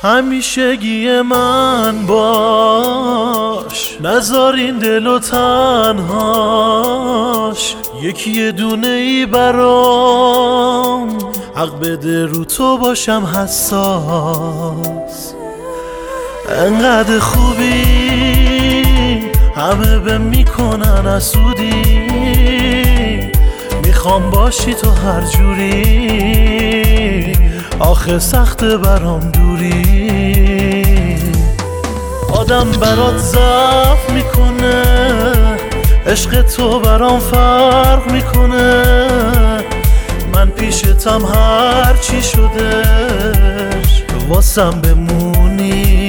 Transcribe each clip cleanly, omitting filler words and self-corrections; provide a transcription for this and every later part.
همیشگی من باش، نذار این دلو تنهاش. یکی دونه ای برام، حق بده رو تو باشم حساس. انقدر خوبی همه به میکنن حسودی، میخوام باشی تو هر جوری، آخه سخت برام دوری. آدم برات ضعف میکنه، عشق تو برام فرق میکنه. من پیشتم هر چی شدش واسم بمونی.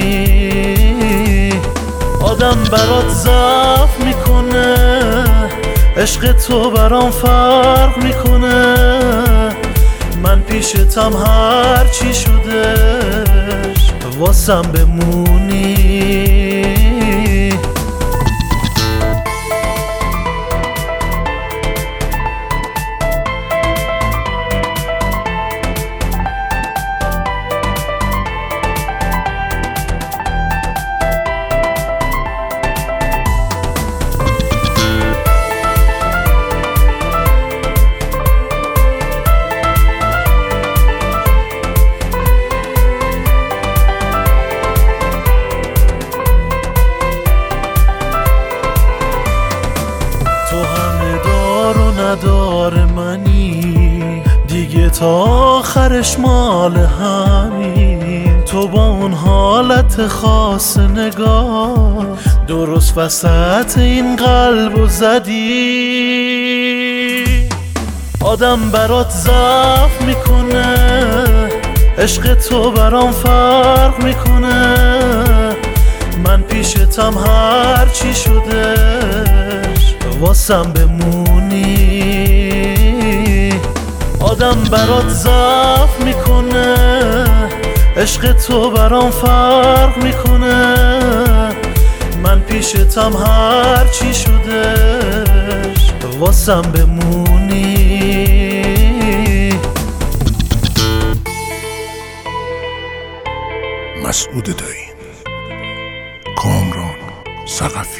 آدم برات ضعف میکنه، عشق تو برام فرق میکنه. من پیشتم هر چی شدش واسم بمونی. تو همه دار و ندار منی، دیگه تا آخرش مال همین. تو با اون حالت خاص نگاه، درست وسط این قلبو زدی. آدم برات ضعف میکنه، عشق تو برام فرق میکنه. من پیشتم هر چی شدش واسم بمونی. آدم برات ضعف میکنه، عشق تو برام فرق میکنه. من پیشتم هر چی شدش واسم بمونی. مسعود دایی، کامران ثقفی.